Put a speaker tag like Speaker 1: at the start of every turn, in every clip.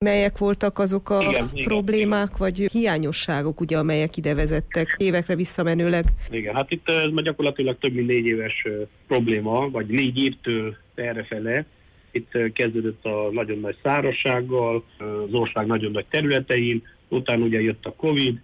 Speaker 1: Melyek voltak azok a
Speaker 2: igen,
Speaker 1: problémák,
Speaker 2: igen.
Speaker 1: vagy hiányosságok, ugye, amelyek ide vezettek évekre visszamenőleg?
Speaker 2: Igen, hát itt ez gyakorlatilag több mint 4 éves probléma, vagy 4 évtől errefele. Itt kezdődött a nagyon nagy szárazsággal, az ország nagyon nagy területein, utána ugye jött a Covid,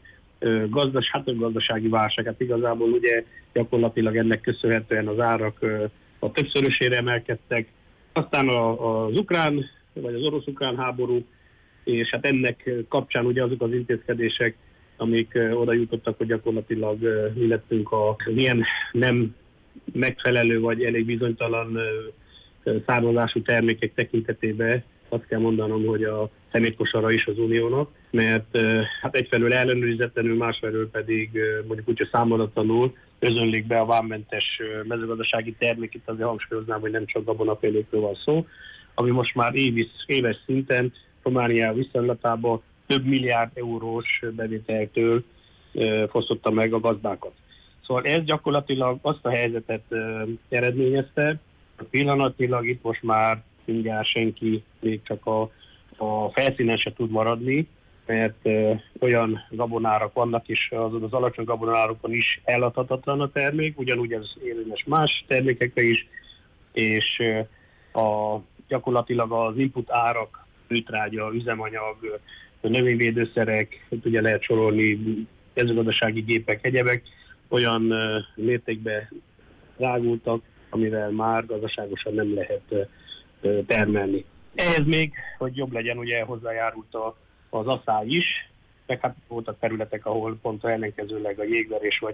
Speaker 2: a gazdasági válság, hát igazából ugye gyakorlatilag ennek köszönhetően az árak a többszörösére emelkedtek. Aztán az ukrán, vagy az orosz-ukrán háború, és hát ennek kapcsán ugye azok az intézkedések, amik oda jutottak, hogy gyakorlatilag mi lettünk a milyen nem megfelelő vagy elég bizonytalan származású termékek tekintetében. Azt kell mondanom, hogy a szemétkosara is az Uniónak, mert hát egyfelől ellenőrizetlenül, másfelől pedig mondjuk úgy, hogy számolatlanul özönlik be a vámmentes mezőgazdasági termék. Itt azért hangsúlyoznám, hogy nem csak gabonafélékről van szó, ami most már éves szinten Románia viszonylatában több milliárd eurós bevételtől fosztotta meg a gazdákat. Szóval ez gyakorlatilag azt a helyzetet eredményezte, hogy pillanatilag itt most már mindjárt senki még csak a felszínen se tud maradni, mert olyan gabonárak vannak, és azon az alacsony gabonárakon is eladhatatlan a termék, ugyanúgy ez érvényes más termékekre is, és gyakorlatilag az input árak, műtrágya, üzemanyag, növényvédőszerek, ugye lehet sorolni, mezőgazdasági gépek, egyebek, olyan mértékben drágultak, amivel már gazdaságosan nem lehet termelni. Ehhez még, hogy jobb legyen, ugye hozzájárult az asszály is, meg hát voltak területek, ahol pont ellenkezőleg a jégverés vagy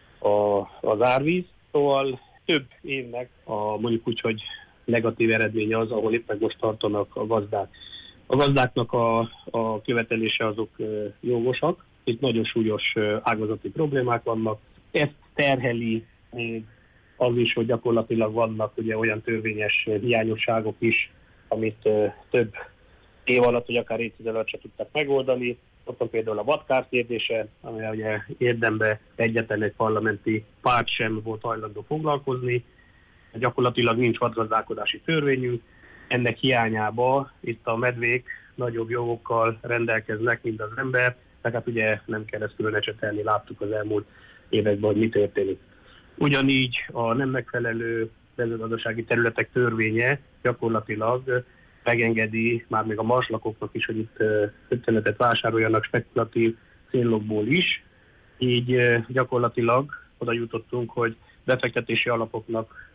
Speaker 2: az árvíz, szóval több évnek mondjuk úgy, hogy negatív eredménye az, ahol éppen most tartanak a gazdák. A gazdáknak a követelése azok jogosak, itt nagyon súlyos ágazati problémák vannak. Ezt terheli még az is, hogy gyakorlatilag vannak ugye olyan törvényes hiányosságok is, amit több év alatt, vagy akár évtized alatt se tudtak megoldani. Ott van például a vadkár kérdése, amivel ugye érdemben egyetlen egy parlamenti párt sem volt hajlandó foglalkozni. Gyakorlatilag nincs vadgazdálkodási törvényünk. Ennek hiányába itt a medvék nagyobb jogokkal rendelkeznek, mint az ember, tehát ugye nem kell ezt külön ecsetelni, láttuk az elmúlt években, hogy mi történik. Ugyanígy a nem megfelelő mezőgazdasági területek törvénye gyakorlatilag megengedi már még a marslakoknak is, hogy itt területet vásároljanak spekulatív célokból is. Így gyakorlatilag oda jutottunk, hogy befektetési alapoknak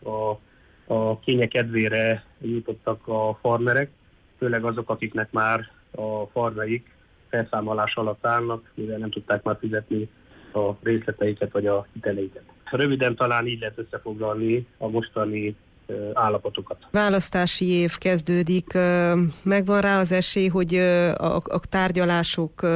Speaker 2: a kénye kedvére jutottak a farmerek, főleg azok, akiknek már a farmeik felszámolás alatt állnak, mivel nem tudták már fizetni a részleteiket vagy a hiteleiket. Röviden talán így lehet összefoglalni a mostani állapotokat.
Speaker 1: Választási év kezdődik, megvan rá az esély, hogy a tárgyalások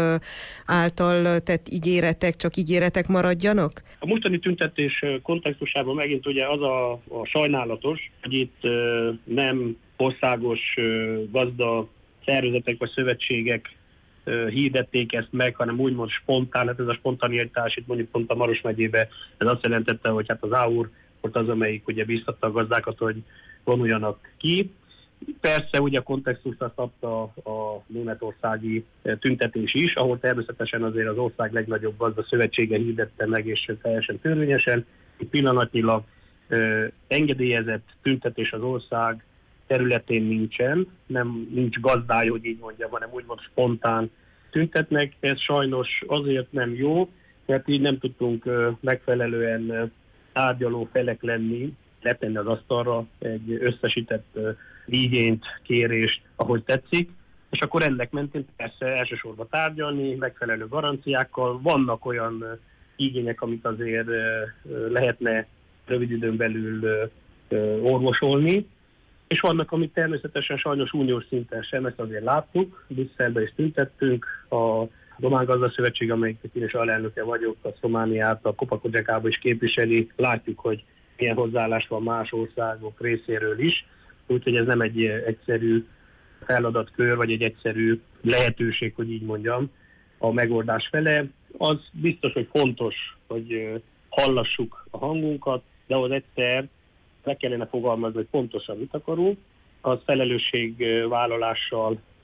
Speaker 1: által tett ígéretek csak ígéretek maradjanak?
Speaker 2: A mostani tüntetés kontextusában megint ugye az a sajnálatos, hogy itt nem országos gazda szervezetek vagy szövetségek hirdették ezt meg, hanem úgymond spontán, hát ez a spontaneitás, itt mondjuk pont a Maros megyébe, ez azt jelentette, hogy hát az AUR volt az, amelyik ugye bíztatta a gazdákat, hogy vonuljanak ki. Persze ugye a kontextust azt adta a németországi tüntetés is, ahol természetesen azért az ország legnagyobb gazda szövetsége hirdette meg, és teljesen törvényesen. Itt pillanatnyilag engedélyezett tüntetés az ország területén nincsen, nincs gazdály, hogy így mondjam, hanem úgymond spontán tüntetnek. Ez sajnos azért nem jó, mert így nem tudtunk megfelelően tárgyaló felek lenni, letenni az asztalra egy összesített igényt, kérést, ahogy tetszik, és akkor ennek mentén persze elsősorban tárgyalni, megfelelő garanciákkal. Vannak olyan igények, amit azért lehetne rövid időn belül orvosolni, és vannak, amit természetesen sajnos uniós szinten sem, ezt azért láttuk, Brüsszelben is tüntettünk, a Román Gazdaszövetség, amelyiknek én is alelnöke vagyok, a Romániát, a Copa-Cogeca-ba is képviseli, látjuk, hogy milyen hozzáállás van más országok részéről is, úgyhogy ez nem egy egyszerű feladatkör, vagy egy egyszerű lehetőség, hogy így mondjam, a megoldás fele. Az biztos, hogy fontos, hogy hallassuk a hangunkat, de ahhoz egyszer meg kellene fogalmazni, hogy pontosan mit akarunk, az felelősségvállalással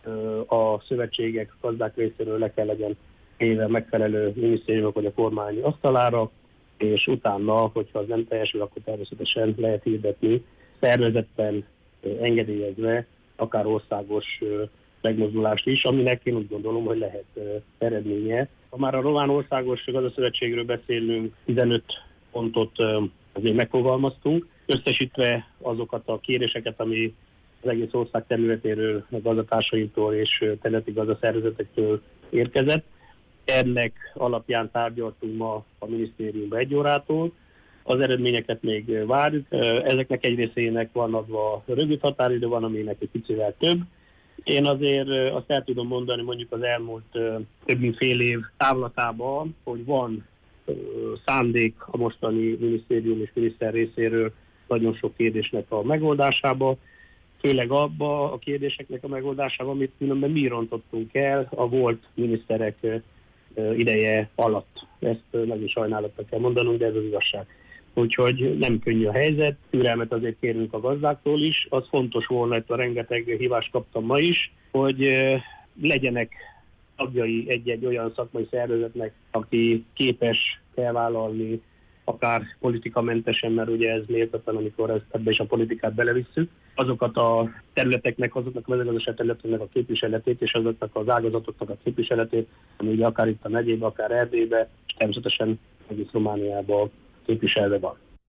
Speaker 2: a szövetségek, a gazdák részéről le kell legyen téve megfelelő minisztériumok vagy a kormány asztalára, és utána, hogyha az nem teljesül, akkor természetesen lehet hirdetni, szervezetten engedélyezve, akár országos megmozdulást is, aminek én úgy gondolom, hogy lehet eredménye. Ha már a Román Országos Gazdaszövetségről beszélünk, 15 pontot azért megfogalmaztunk, összesítve azokat a kéréseket, ami az egész ország területéről, a gazdatársainktól és területi gazdaszervezetektől érkezett. Ennek alapján tárgyaltunk ma a minisztériumban 1 órától. Az eredményeket még várjuk. Ezeknek egy részének van adva rövid határidő, van aminek egy picivel több. Én azért azt el tudom mondani mondjuk az elmúlt több mint fél év távlatában, hogy van szándék a mostani minisztérium és miniszter részéről nagyon sok kérdésnek a megoldásába, főleg abba a kérdéseknek a megoldásába, amit különben mi rontottunk el a volt miniszterek ideje alatt. Ezt nagyon sajnálattal kell mondanunk, de ez az igazság. Úgyhogy nem könnyű a helyzet, türelmet azért kérünk a gazdáktól is. Az fontos volna, hogy a rengeteg hívást kaptam ma is, hogy legyenek tagjai egy-egy olyan szakmai szervezetnek, aki képes elvállalni, akár politikamentesen, mert ugye ez méltatlan, amikor ebbe is a politikát belevisszük, azokat a területeknek, azoknak a mezőgazdasági területeknek a képviseletét, és azoknak az ágazatoknak a képviseletét, ami ugye akár itt a megyébe, akár Erdélybe, és természetesen egész Romániában képviselve van.